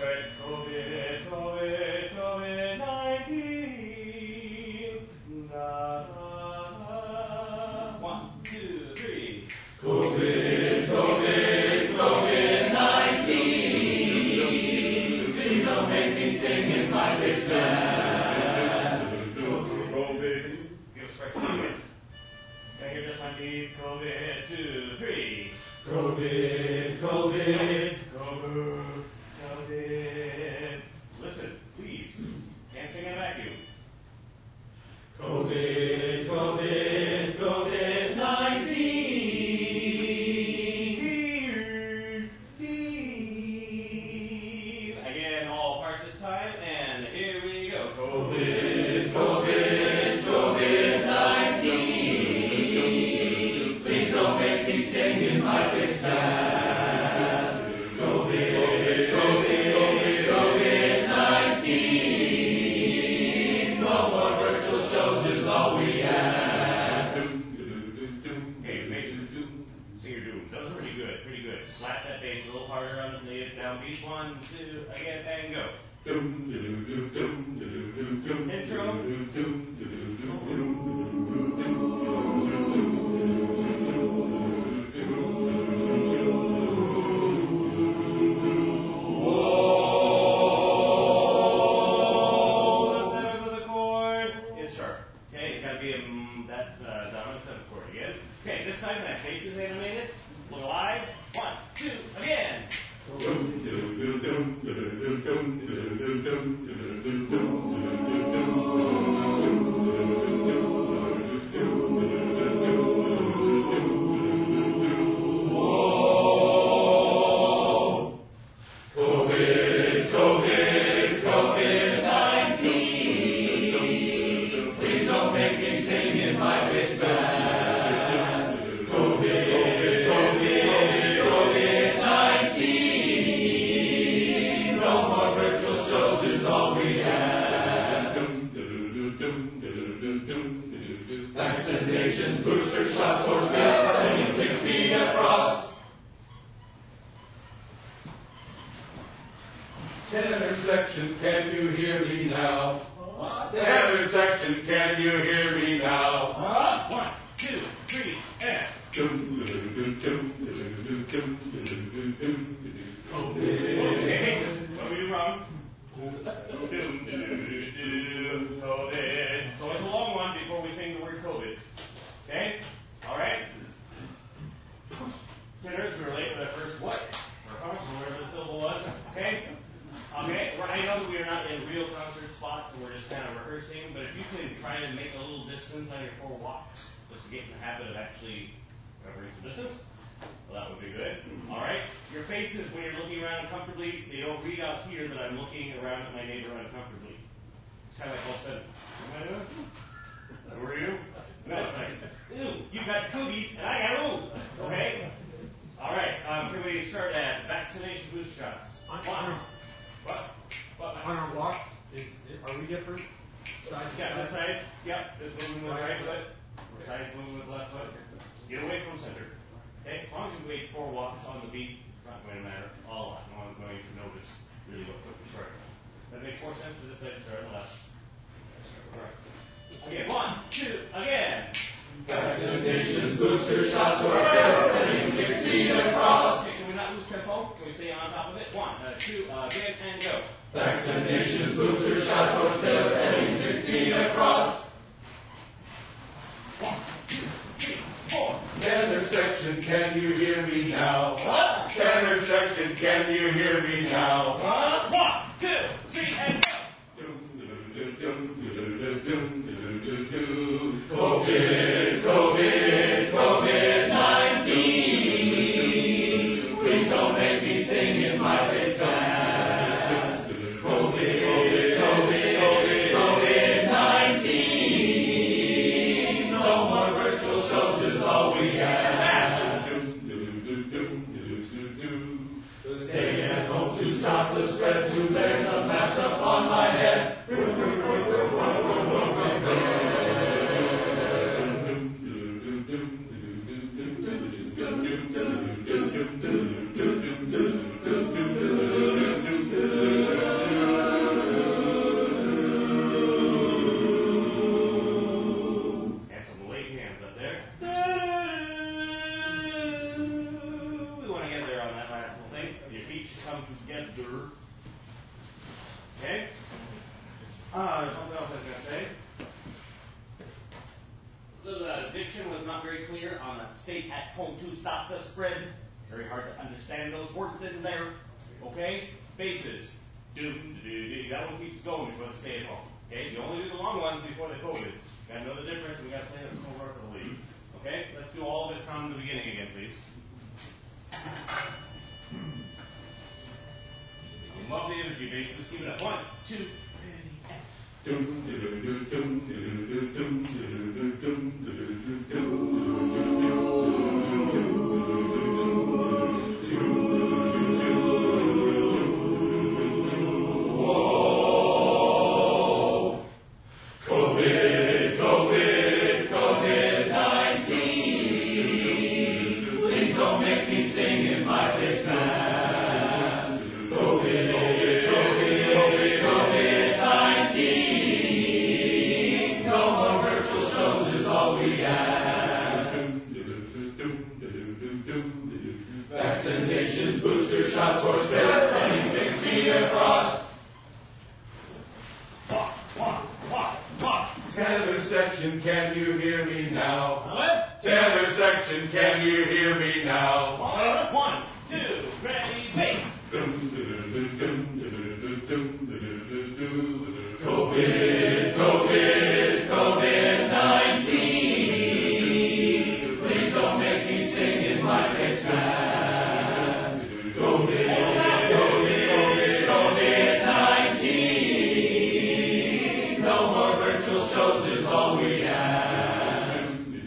right. COVID-19. Da, da, da. 1, 2, 3. COVID-19. Please don't make me sing in my face mask. COVID. Give us fresh again. Can I hear just my knees? COVID, 2, 3. COVID. COVID. Listen, please. Can't sing in a vacuum. COVID-19. Again, all parts this time, and here we go. COVID-19. Please don't make me sing in my face mask. COVID-19. No more virtual shows is all we ask. Okay, Mason, sing your doom. That was pretty good, pretty good. Slap that bass a little harder on the lead. Down beat. 1, 2, again, and go. Okay, this time that face is animated. Look alive. 1, 2, again. COVID-19. Please don't make me sing in my face mask. COVID-19. No more virtual shows is all we ask. Vaccinations, booster shots, horse pills, standing 6 feet across. Tenor section, can you hear me now? Tenor section, can you hear me now? 1, 2, 3, and. Okay, Mason, what we do wrong? COVID. So it's a long one before we sing the word COVID. Okay? All right? Tenors, we were late for that first what? Or whatever the syllable was. Okay? Okay? I know that we are not in real concert spots, and we're just kind of rehearsing, but if you can try and make a little distance on your 4 walks, just to get in the habit of actually covering some distance, well, that would be good. All right? Your faces, when you're looking around comfortably, they don't read out here that I'm looking around at my neighbor uncomfortably. It's kind of like all of a sudden, what am I doing? Who are you? No, it's like, ew, you got cooties and I got ooh. Okay? All right. Can we start at vaccination booster shots? What? On our walks, are we different? Side to Yeah, side? this side. Yep, this moving with the right foot. This side moving with the left foot. Get away from center. Okay? As long as you wait 4 walks on the beat, it's not going to matter a lot. No one's going to notice really what foot you're starting on. That makes more sense for this side to start on the left. Right. Okay, 1, 2, again. Vaccinations, booster shots, horse pills, standing 6 feet across. Okay, can we not lose tempo? Can we stay on top of it? 1, 2, again, and go. Vaccinations, booster shots, horse pills, standing 6 feet across. 1, 2, 3, 4. Tenor section, can you hear me now? What? Tenor section, can you hear me now? 1, 2, 3, and go. COVID-19. Please don't make me sing in my face mask. COVID-19. No more virtual shows is all we ask. Stay at home to stop the spread. 2 layers of masks upon my head. come together. Okay? Something else I was going to say. The diction was not very clear on a state at home to stop the spread. Very hard to understand those words in there. Okay? Bases. That one keeps going before the stay at home. Okay? You only do the long ones before the COVIDs. Got to know the difference. We got to say it over the lead. Okay? Let's do all of it from the beginning again, please. I love the energy bases. Keep it up. 1, 2, 3, COVID-19. Please don't make me sing in my face mask. COVID-19. No more virtual shows is all we ask. Vaccinations, booster shots, horse pills, running 6 feet across. Tanner section, can you hear me now? What? Tanner section, can you hear me now? 1, 2, ready, base. COVID-19. Please don't make me sing in my face mask. COVID-19. No more virtual shows is all we ask.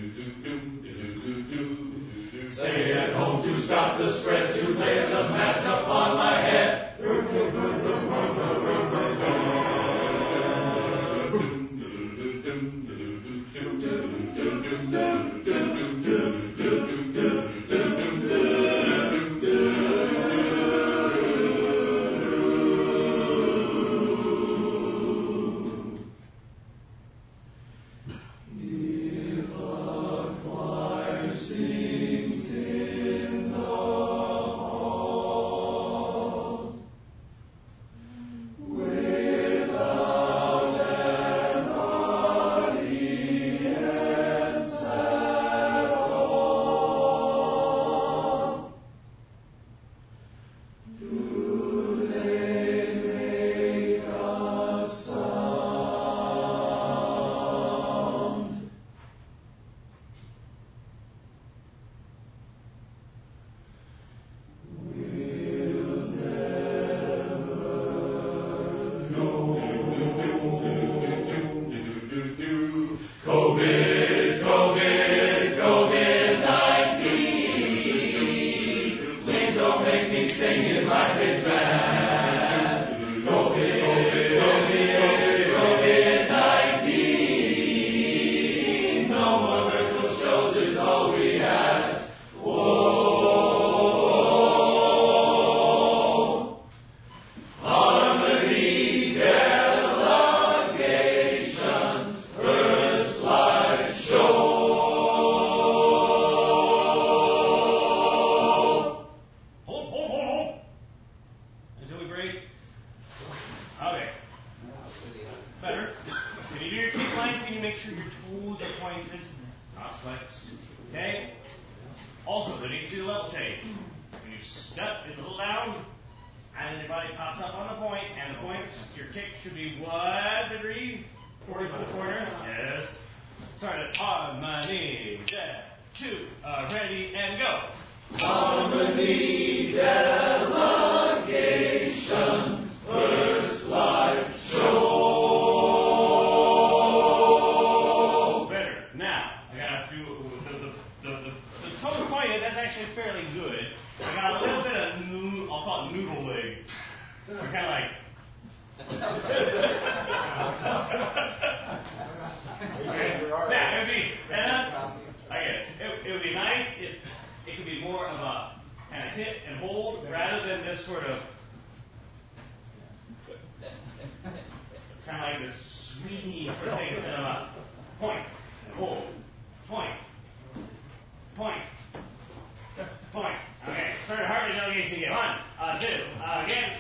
Stay at home to stop the spread. 2 layers of mask upon my head. COVID-19. Please don't make me sing in my face mask. COVID-19. No more virtual shows is all we ask. Whoa. Harmony, delegations, first live show. Hold. Until we break. Okay. Better. Can you do your kick line? Can you make sure your toes are pointed? Not flexed. Okay? Also, there needs to be a level change. When you step, it's a little down, and then your body pops up on the point, and the points, your kick should be what degree? Towards the corners? Yes. Start at harmony, 2, ready, and go. Harmony, delegations, first live show. Better. Now, I gotta do the toe pointed, that's actually fairly good. I got a little bit of, I'll call it noodle leg. We're kind of like. Okay. Now, it would be, it would be nice if it could be more of a kind of hit and hold rather than this sort of kind of like this swingy sort of thing instead of a point and hold, point. Okay, start a harmony delegation again. 1, 2, again.